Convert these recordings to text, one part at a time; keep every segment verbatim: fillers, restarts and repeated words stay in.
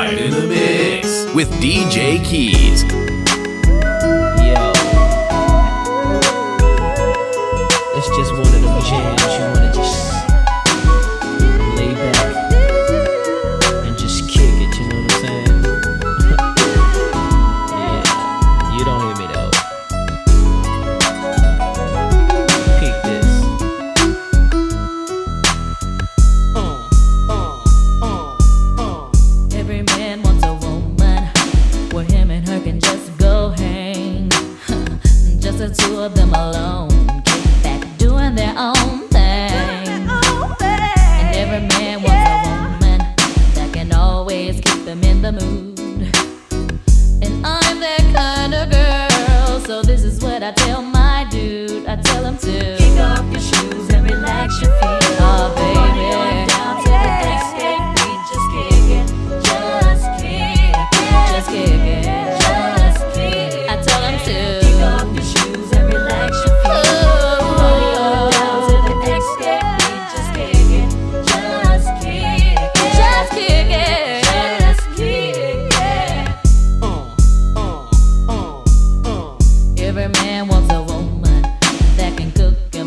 Live in the mix with D J Keys. Yo, it's just one of them jams you wanna just lay back and just kick it, you know what I'm saying? Yeah, you don't hear me though. Peek this. Uh, uh, uh, uh. Every man wants a woman where him and her can just go hang. Just the two of them alone, kick back, doing their own thing. And every man wants a woman that can always keep them in the mood. And I'm that kind of girl, so this is what I tell my dude. I tell him to kick off your shoes and relax your feet. Oh baby, on down to the next beat, just kick it, just kick it, just kick it, just kick it. I tell him to kick off your shoes and relax your feet. Body on down to the next beat, just kick it, just kick it, just kick it, just kick it. Uh, uh, uh, uh. Every man wants a woman that can cook and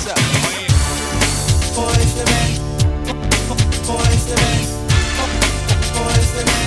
What's up? Boys the man. Boys the man. Boys the man.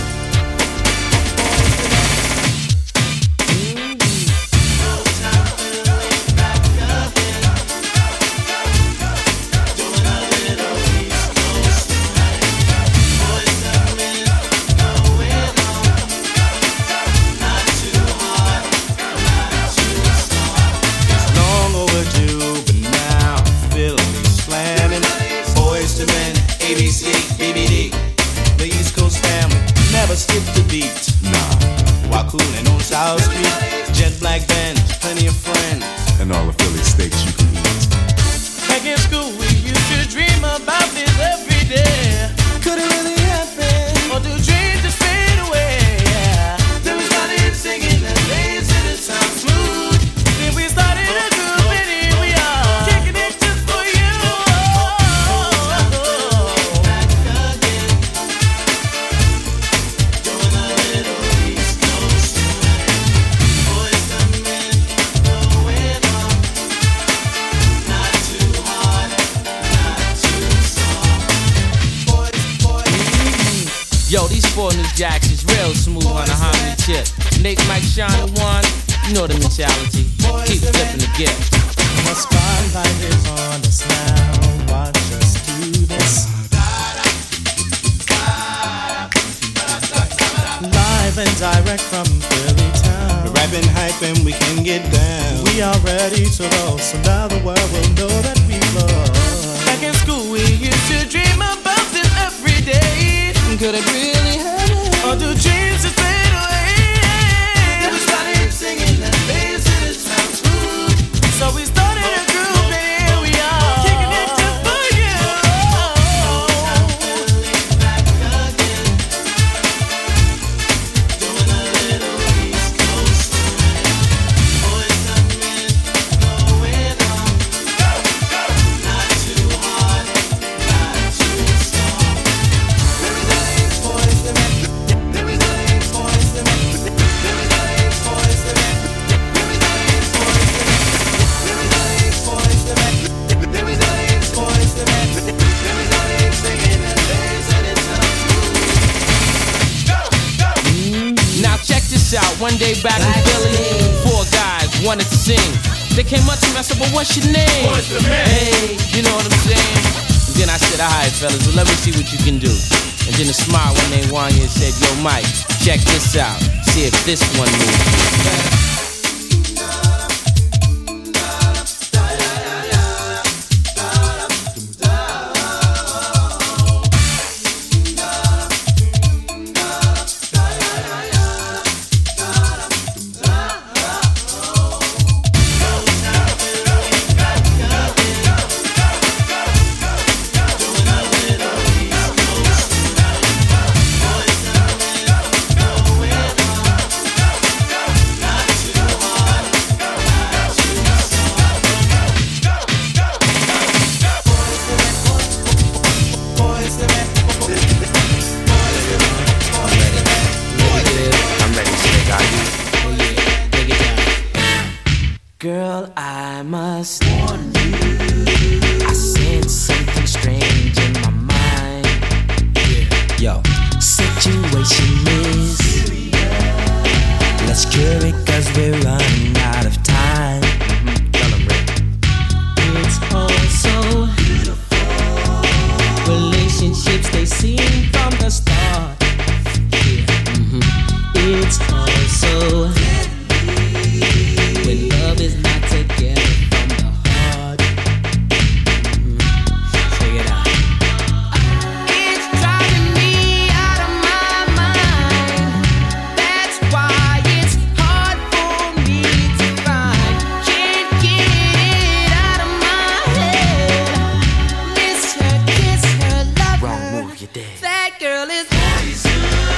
Skip the beat, nah. While coolin' on South Street, jet black band, plenty of friends, and all the Philly steaks you can eat. Back in school, we used to dream about this every day. Could it really happen, or do dreams just fade away? Yeah. Then we started singing and lazy to sound smooth. Then we started a group and here we are, kicking it just for you. Yo, these four new jacks is real smooth on a harmony tip. Nate, Mike, Sean, and one, you know the mentality. Keep flipping the gift. The spotlight is on us now. Watch us do this. Live and direct from Philly town. We're rapping, hyping, we can get down. We are ready to roll, so now the world will know that we love. Back in school, we used to dream about this every day. Could it really happen? Or do dreams just fade away? Then we started singing and dancing, it sounds smooth. So we started a group and here we are, kicking it just for you. Back again, doing a little East Coast swing. Boys and men going on. Go, go. Not too hard, not too soft. Now check this out, one day back in Philly, four guys wanted to sing. They came up to me, I said, well, what's your name? What's the man? Hey, you know what I'm saying? And then I said, alright fellas, well let me see what you can do. And then a smile when they won you and said, yo Mike, check this out, see if this one moves. Girl, I must warn you, I sense something strange in my mind. Yo, situation is serious. Let's cure it cause we're running out of time. Mm-hmm. Tell 'em, Rick. It's all so beautiful. Relationships, they seem from the start. Yeah. Mm-hmm. It's all so when love is not together from the heart. Mm-hmm. Check it out. It's driving me out of my mind. That's why it's hard for me to find. Can't get it out of my head. Miss her, kiss her, love her. Wrong move, you're dead. That girl is poison.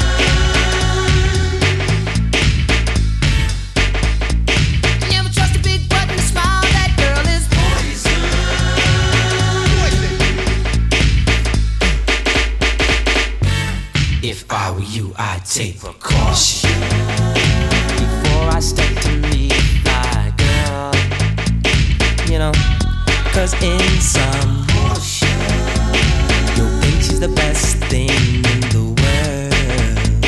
If I were you, I'd take precaution before I step to me, fly girl. You know, Cause in some you'll think she's the best thing in the world.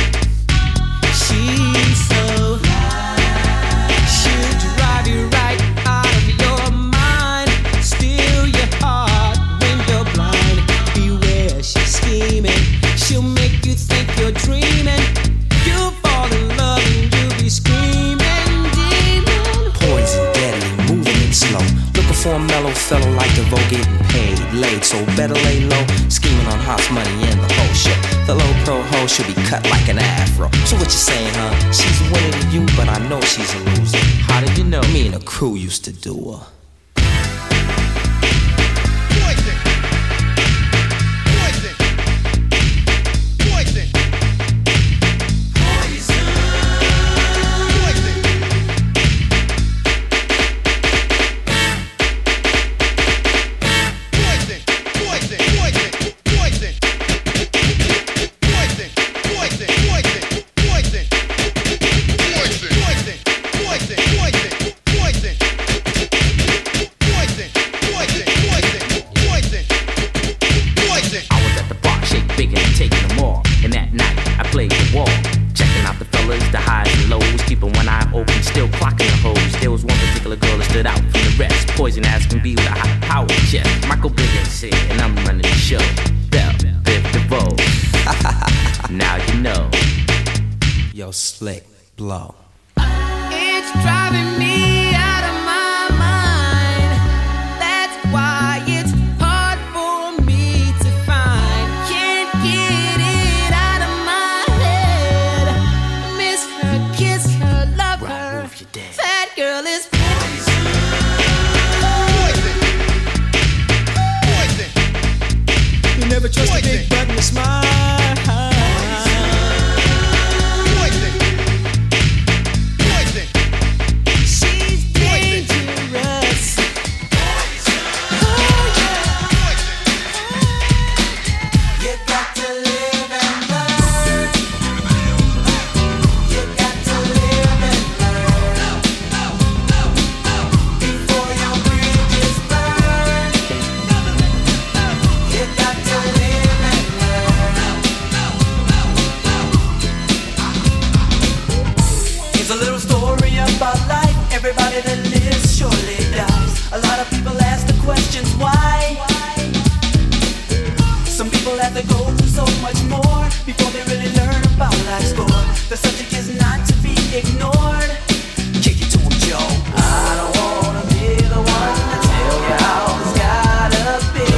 She's so she'll drive you right out of your mind, steal your heart when you're blind. Beware, she's scheming, she'll make you think you're dreaming. You'll fall in love and you'll be screaming, demon. Poison, deadly, moving it slow. Looking for a mellow fellow like DeVoe, getting paid, laid, so better lay low. Scheming on house money and the whole shit. The low pro hoe should be cut like an afro. So what you saying, huh? She's winning to you, but I know she's a loser. How did you know? Me and the crew used to do her. Poison. Poison. Poison. Poison ass can be with a high power chest. Michael Biggins said, and I'm running the show. Bell, Biff DeVoe. Now you know. Yo, Slick, blow. It's driving me out of my mind. That's why it's hard for me to find. Can't get it out of my head. Miss her, kiss her, love her. That girl is never trust a big button to smile. Poison. Poison. She's dangerous. Poison. Oh, yeah. You got to live and learn. You got to live and learn. Before your bridges burn. You got to about life, everybody that lives surely dies. A lot of people ask the questions why. Some people have to go through so much more before they really learn about life's score. The subject is not to be ignored. Kick it to him, Joe. I don't wanna be the one to tell you how it's gotta be.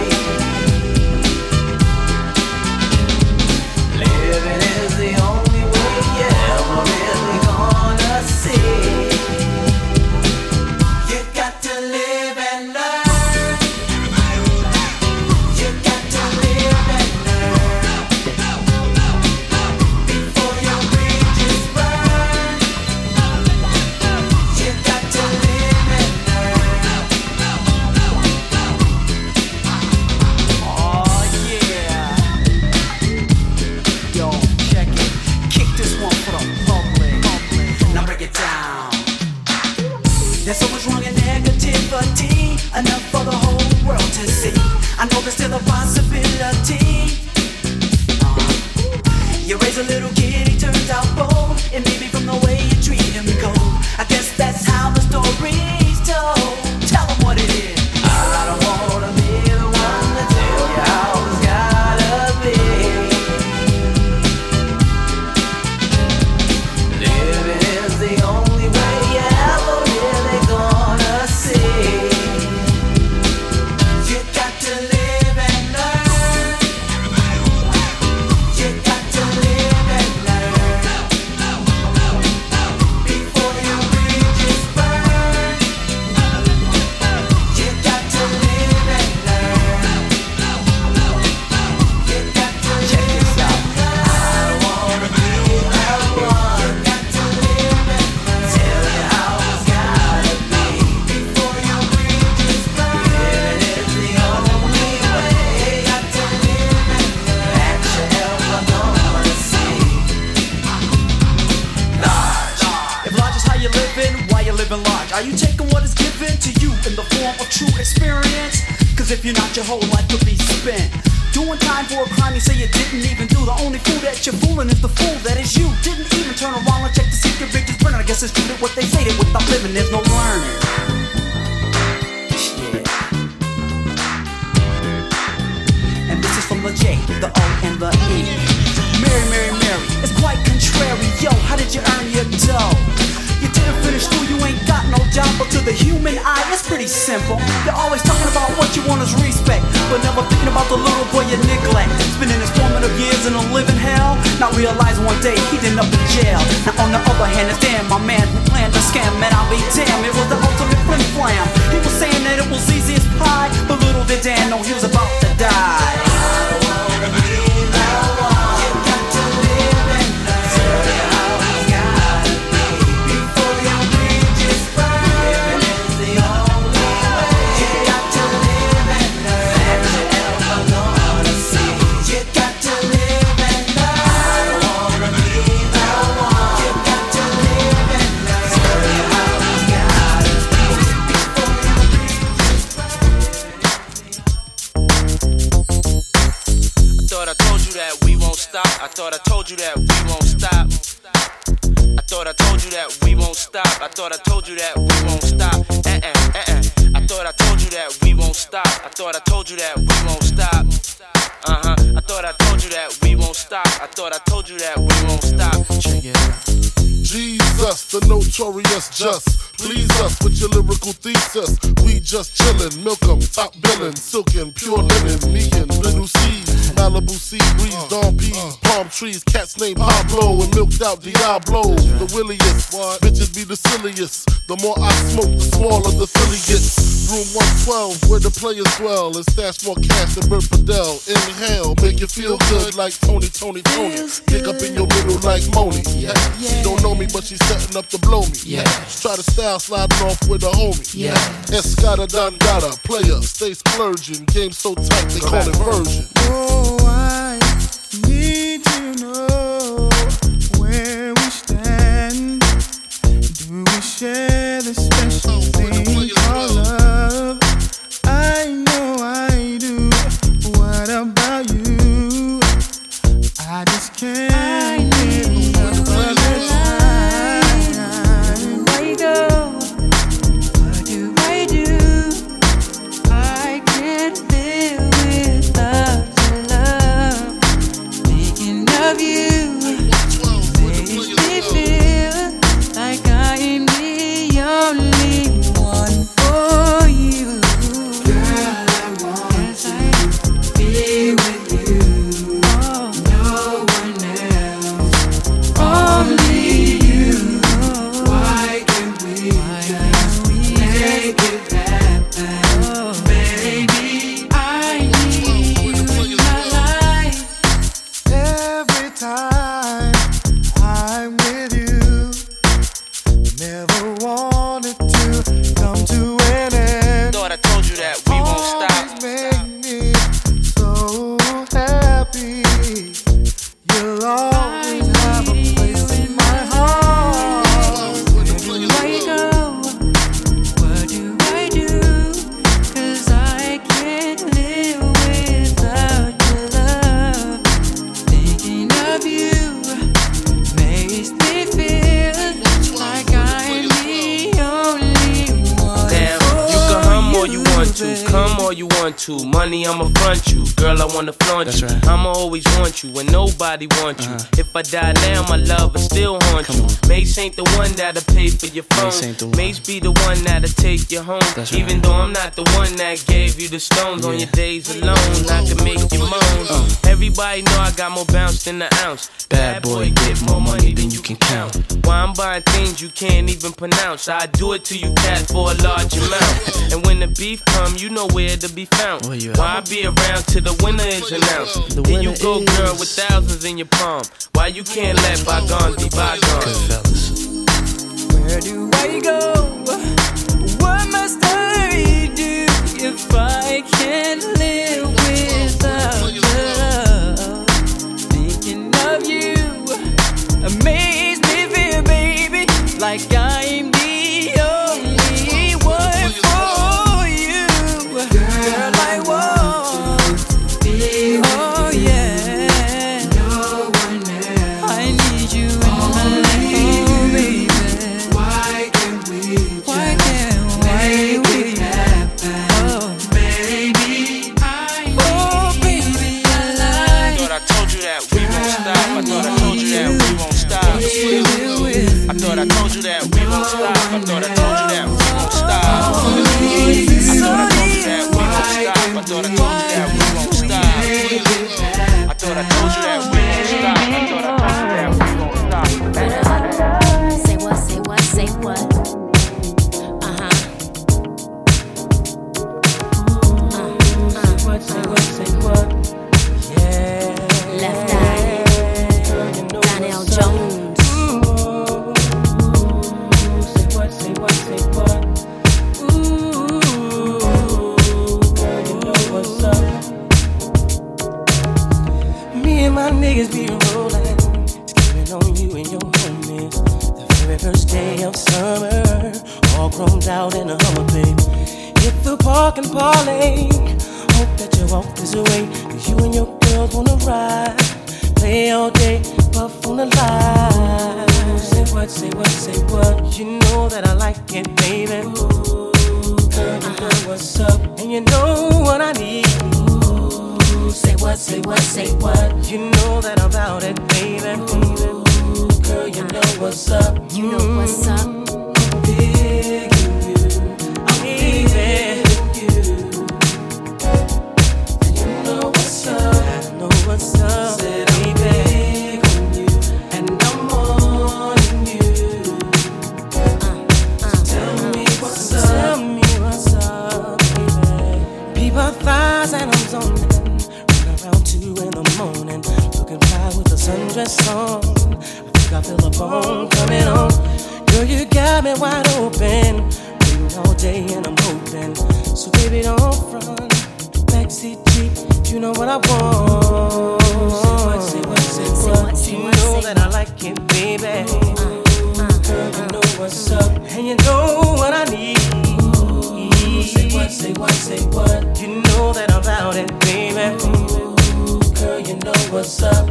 Living is the only way you ever really gonna see. You got to live and learn. You got to live and learn. Before your bridges burn. You got to live and learn. Oh yeah. Yo, check it. Kick this one for the public. Now break it down. There's so much wrong and negativity, enough for the whole world to see. I know there's still a possibility. uh, You raise a little kid, he turns out bold. It may be from the way you treat him cold. I guess that's how the story's told. Tell him what it is. I don't wanna be the one to tell you how it's gotta be. Living is the only way you ever really gonna see. You got to live and true experience? Cause if you're not, your whole life could be spent doing time for a crime you say you didn't even do. The only fool that you're fooling is the fool that is you. Didn't even turn around and check to see if your bridges burning. I guess it's true that what they say, that without living there's no learning. Yeah. And this is from the J, the O, and the E. Mary, Mary, Mary, it's quite contrary. Yo, how did you earn your dough? You didn't finish school, you ain't got no job. But to the human eye, it's pretty simple. You're always talking about what you want is respect, but never thinking about the little boy you neglect. Spending his formative years in a living hell, not realizing one day he'd end up in jail. Now on the other hand, it's damn my man who planned the scam. Man, I'll be damned, it was the ultimate flim flam. He was saying that it was easy as pie, but little did Dan know he was about to die. I wanna be that one. I thought I told you that we won't stop. I thought I told you that we won't stop. I thought I told you that we won't stop. Uh-uh, uh-uh. I thought I told you that we won't stop. I thought I told you that we won't stop. Uh-huh. I thought I told you that we won't stop. I thought I told you that we won't stop. Check it out. Jesus, the notorious just. Please us with your lyrical thesis. We just chillin', milk 'em, top billin', silkin', pure linen, me and little seeds, Malibu sea breeze, dawn peas, palm trees, cats named Pablo and milked out Diablo. The williest, bitches be the silliest. The more I smoke, the smaller the Philly gets. Room one twelve, where the players dwell, and stash more cash than Bert Fidel. Inhale, make you feel good like Tony, Tony, Tony. Dig up in your middle like Moni. Yeah. She don't know me, but she's setting up to blow me. Yeah. Try to style sliding off with a homie. Yeah. Escada Dangada, player, stay splurging. Game so tight, they call it version. Oh, I need to know where we stand. Do we share the special thing called love? I know I do. What about you? I just can't get enough of this time. Where you go? What do I do? I can't live without your love. Thinking of you makes me feel like I am the only one for you. Girl, I want to be with you. No one else, only you. Why can't we just make it happen? Baby, I need you in my life. Every time I'm with you, never wanted to come to an end. Thought I told you that we won't stop. Always make me so happy. You'll always have a place in my heart. Where you go? What do I do? 'Cause I can't live without your love. Thinking of you makes me feel like I'm the only one. Damn, you can hum all you want to, come all you want to. Money, I'ma front you. Girl, I wanna flaunt That's you. right. I'ma always want you when nobody wants you. Uh-huh. If I die now, my love will still haunt Come you. on. Mace ain't the one that'll pay for your phone. Mace ain't the one. Mace be the one that'll take you home. That's Even right. though I'm not the one that gave you the stones on Yeah. your days alone, I can make you moan. Uh. Everybody know I got more bounce than the ounce. Bad boy, get more money than you can count. Why I'm buying things you can't even pronounce. I do it to you, cat, for a large amount. And when the beef come, you know where to be found. Where you at? Why I be around till the winner is announced? The Then you winner go, girl, is- with thousands in your palm. Why you can't let bygones be bygones? Good fellas. Where do I go? What must I do if I can't live without love? Thinking of you makes me feel, baby, like I'm the only one for you. what, say what, say what. Yeah. Left Eye. Girl, you know Donnell what's up. Jones. Ooh, say what, say what, say what. Ooh, girl, you know what's up. Me and my niggas be rolling, skipping on you and your homies. The very first day of summer, all grown out in a Hummer, babe. Hit the park and parlay. Hope that you walk this way, cause you and your girls wanna ride. Play all day, puff on the line. Say what, say what, say what. You know that I like it, baby. Ooh, girl, you know what's up, and you know what I need. Ooh, say what, say what, say what. You know that I'm about it, baby. Ooh, girl, you know what's up. You know what's up. I'm digging you. I'm feeling you. And you know what's up. I know what's up. Said I'm big on you, and I'm on you. So tell me what's up. Tell me what's up, baby. People thighs and I'm zoning. Run around two in the morning, looking fly with a sundress on. I think I feel a bone coming on. Girl, you got me wide open, waiting all day and I'm hoping. So baby, don't front, backseat Jeep, you know what I want. Say what, say what, say what. Say what, you know that I like it, baby. Uh, uh, Girl, you know what's up, and you know what I need. Ooh, say what, say what, say what. You know that I'm about it, baby. Ooh, girl, you know what's up.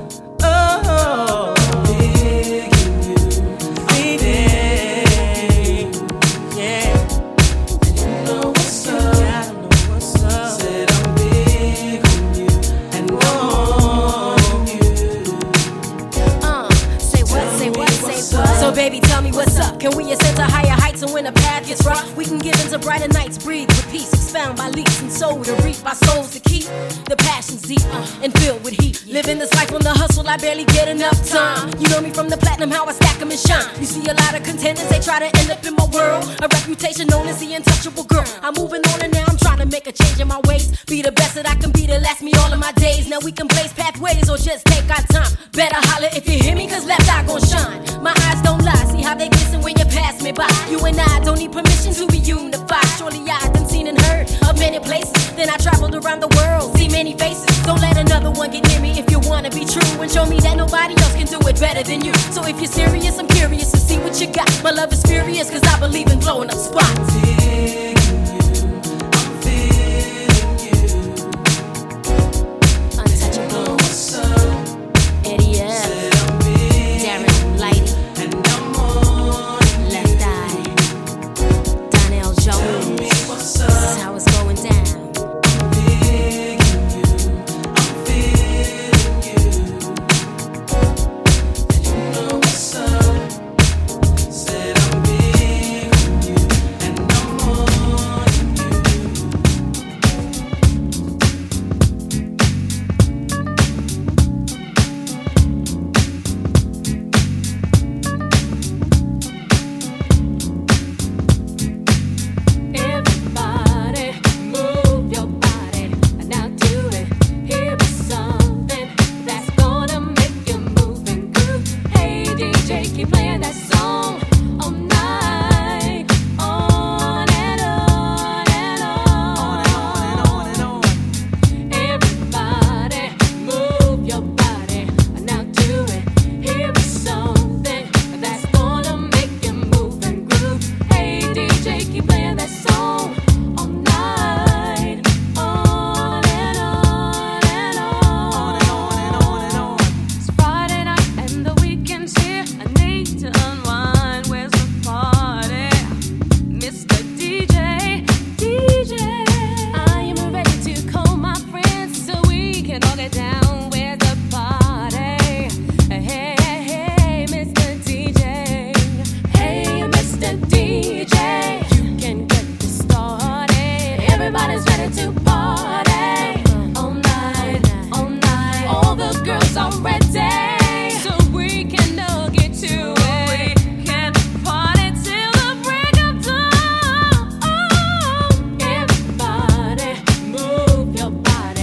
Oh, I'm digging you, I'm digging you, yeah. And you know what's up, I know what's up. Said I'm big on you, and I'm on you. Uh, say what, say what, say what. So baby, tell me what's up. Can we ascend to higher heights, and when the path gets rough, we can give into brighter nights, breathe with peace, expound by leaps and soul to reap our souls to keep the passions deep uh, and filled with heat. Living this life on the hustle, I barely get enough time. You know me from the platinum, how I stack 'em and shine. You see a lot of contenders, they try to end up in my world. A reputation known as the untouchable girl. I'm moving on and now I'm trying to make a change in my ways. Be the best that I can be to last me all of my days. Now we can blaze pathways or just take our time. Better holler if you hear me, cause left eye gon' shine. My eyes don't lie, see how they glisten when you pass me by. You and I don't need permission to be unified. Surely I done seen and heard of many places. Then I traveled around the world, see many faces. Don't let another one get near me if you wanna be true, and show me that nobody else can do it better than you. So if you're serious, I'm curious to see what you got. My love is furious, cause I believe in blowing up spots. Digging you, I'm feeling you. Untouchable. What's up? Eddie F. Said I'm big, Darren Lighty. and I'm on Left Eye. Donnell Tell Jones. me what's This up. is how it's going down. I'm digging you, I'm feeling you. And you know what's up. Said I'm big on you, and I'm on you. Everybody move your body. Now do it. Here is something that's gonna make you move and groove. Hey D J, keep playing that song all night. On and on and on. On and on and on. Everybody move your body. Now do it. Here is something that's gonna make you move and groove. Hey D J, keep playing that song all night. On and on and on. On and on and on. It's Friday night and the weekend's here. I need to unwind. Where's the party? Mister D J, D J. I am ready to call my friends so we can all get down. Where's the party? Hey, hey, hey, Mister D J. Hey, Mister D J. You can get this started. Everybody's ready to party. All night, all night. All the girls are ready. So we can all get to it. We can party till the break of dawn. Everybody move your body.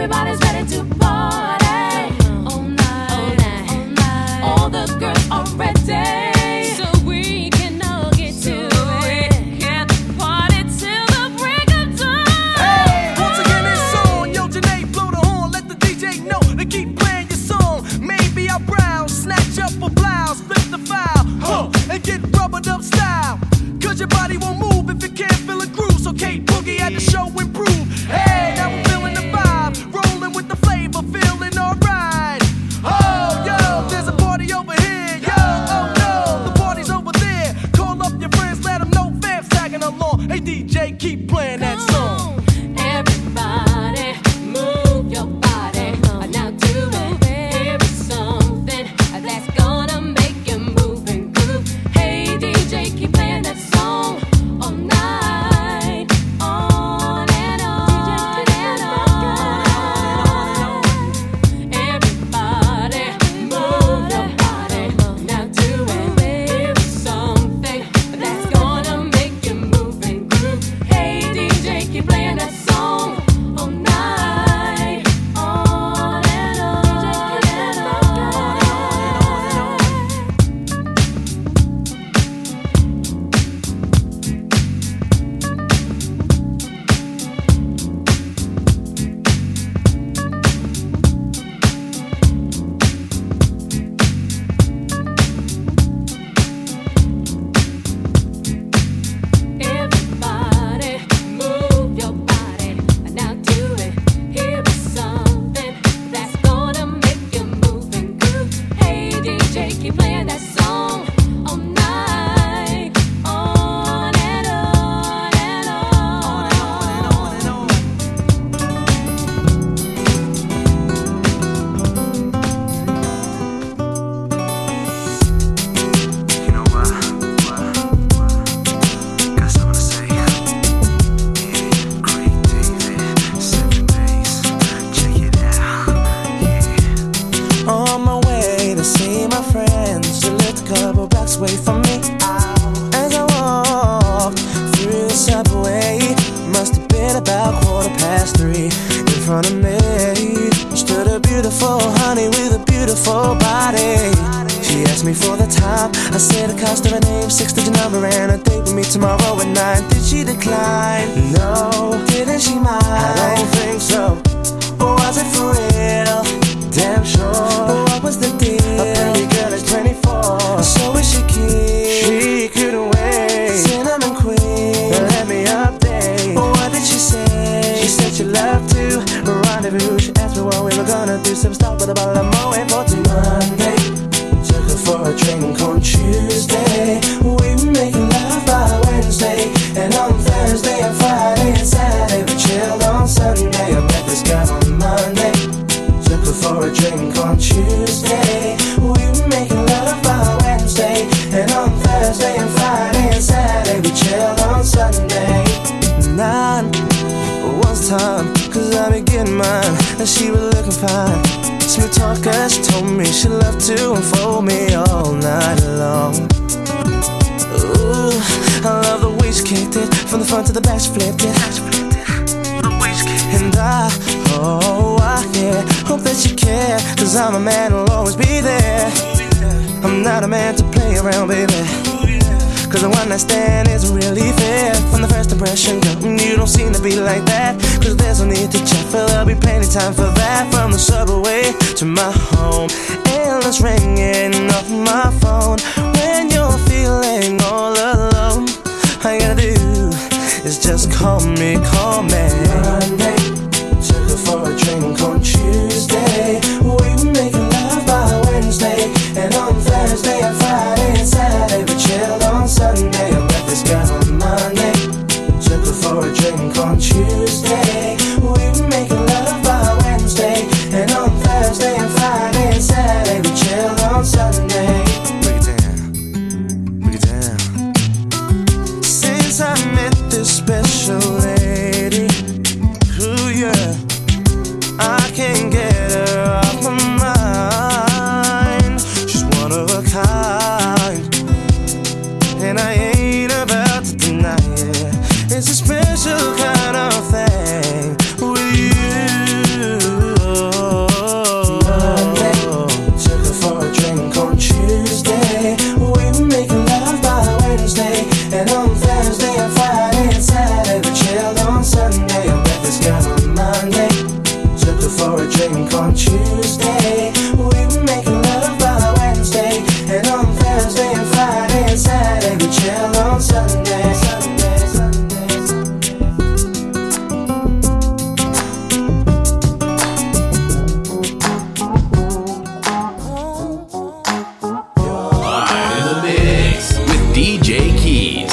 Everybody's ready to party all night, all night, all night. All the girls are ready, so we can all get to it. Get the party till the break of dawn. Hey, once again it's on. Yo, Janae, blow the horn. Let the D J know to keep playing your song. Maybe I'll browse, snatch up a blouse, flip the file, huh, and get rubbered up style. Cause your body won't move if it can't feel a groove. So Kate Boogie had the show improve. Hey, now we're feeling the vibe, rolling with the flavor, feeling alright. Oh, yo, there's a party over here. Yo, oh no, the party's over there. Call up your friends, let them know fans tagging along. Hey D J, keep playing that song. Everybody, move your body. Now do it. Here is something that's gonna make you move and groove. Hey D J, keep playing that song all night, on and on and on. Everybody, move your body. Now do it. Here is something that's gonna make you move and groove. Hey D J, keep playing that song all night, on and on and on. Everybody, move your body. Now do it. Here is something that's gonna make you move and groove. Hey D J, keep playing that song all night, on and on and on. You know what? Got something to say. Yeah, Creek David, seven days. Check it out. Yeah. On my way to see my friends, who lived a couple blocks away from me. As I walked through the subway, must have been about quarter past three. In front of me stood a beautiful honey with a beautiful body. She asked me for the time. I said the cost of her name, six-digit number, and a date with me tomorrow at nine. Did she decline? No. Didn't she mind? I don't think so. Or was it for real? Damn sure. What was the deal? A pretty girl is twenty-four, so is she keen? She couldn't wait. Cinnamon queen, let me update. What did she say? She said she loved to rendezvous. She asked me what we were gonna do. Some stop with a bottle of Moet for till Monday. Took her for a drink on Tuesday. We were making love by Wednesday, and on Thursday and Friday and Saturday we chilled on Sunday. I met this guy on Monday. Took her for a drink on Tuesday. We were making love by Wednesday, and on Thursday and Friday and Saturday we chilled on Sunday. Nine was time, cause I be getting mine, and she was looking fine. Smooth talker, she told me she loved to unfold me all night long. Ooh, I love the way she kicked it, from the front to the back she flipped it. And I, oh, I, yeah, hope that you care, cause I'm a man who'll always be there. I'm not a man to play around, baby, cause a one night stand isn't really fair. From the first impression, girl, you don't seem to be like that. Cause there's no need to chat, for there'll be plenty time for that. From the subway to my home, endless ringing off my phone. When you're feeling all alone, all you gotta do is just call me, call me. Monday, took her for a drink on Tuesday. We were making love by Wednesday, and on Thursday and Friday and Saturday we chilled on Sunday. I met this guy on Monday. Took her for a drink on Tuesday. We were making love by Wednesday, and on Thursday and Friday and Saturday we chilled on Sunday. Break it down, break it down. Since I met this special lady, ooh yeah, I can't drink on Tuesday. We were making love by Wednesday, and on Thursday and Friday and Saturday we chill on Sunday. Sunday, Sunday, Live in the mix with D J Keys.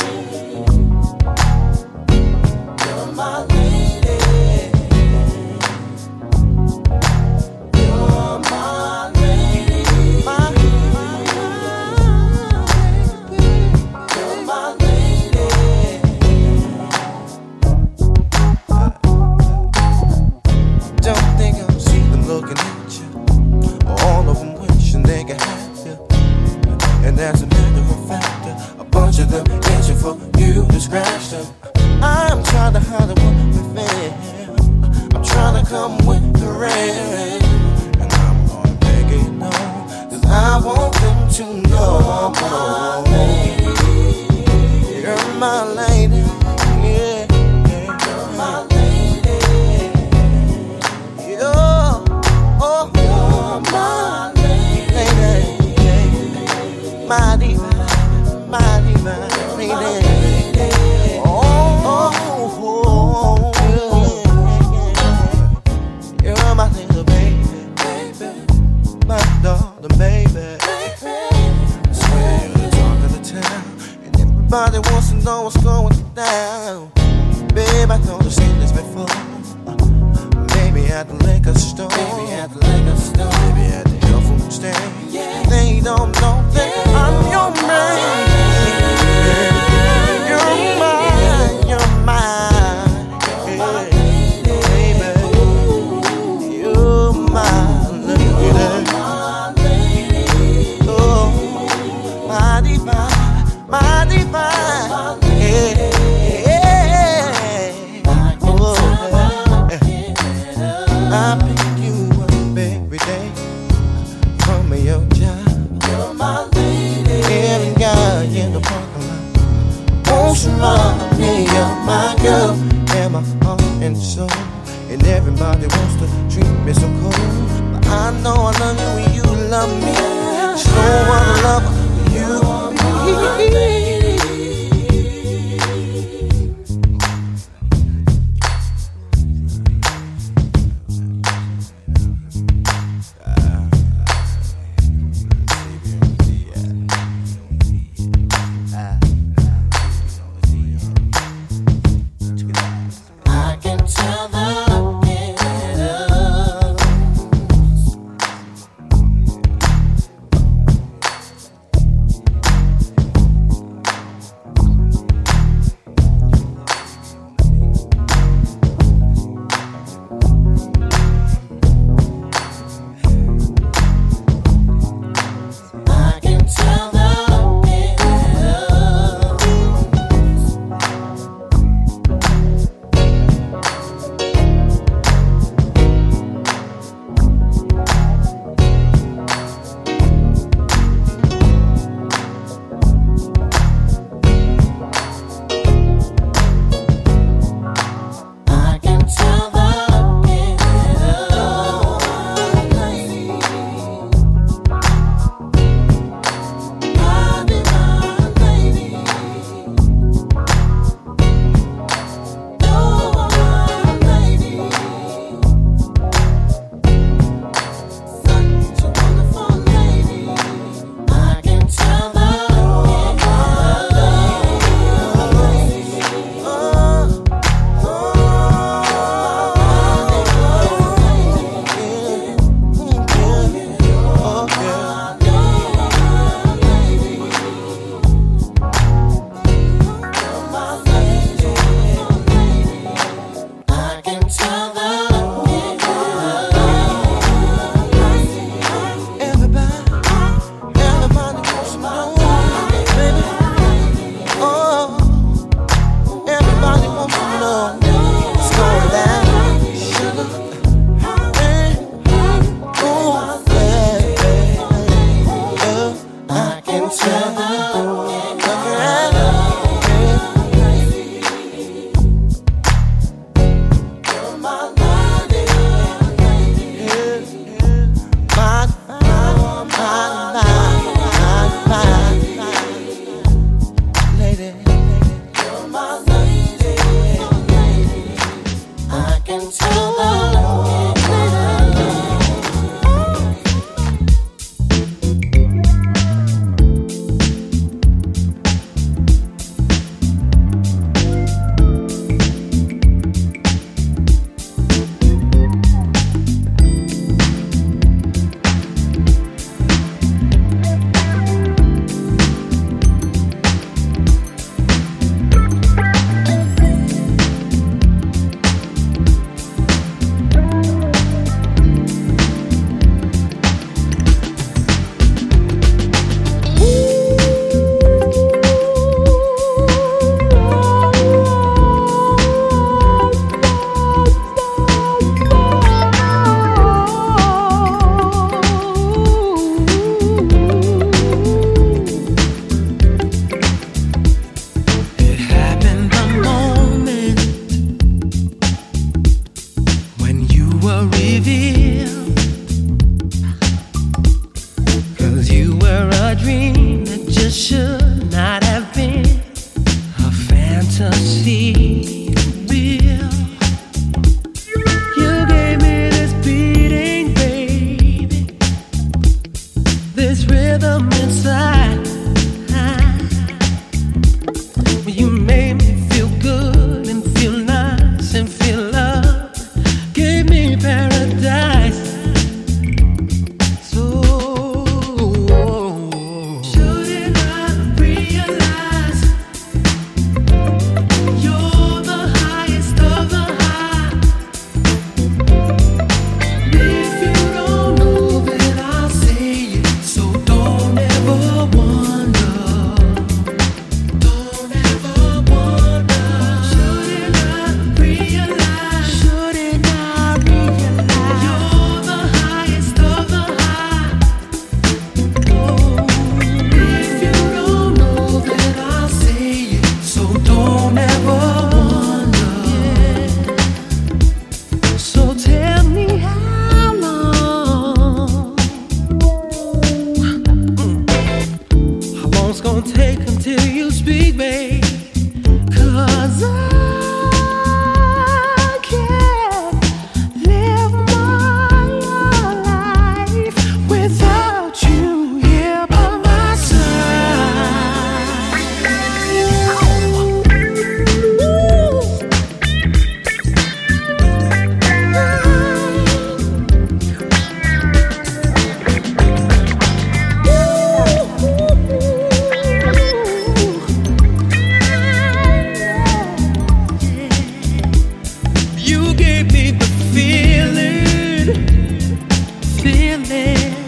feeling.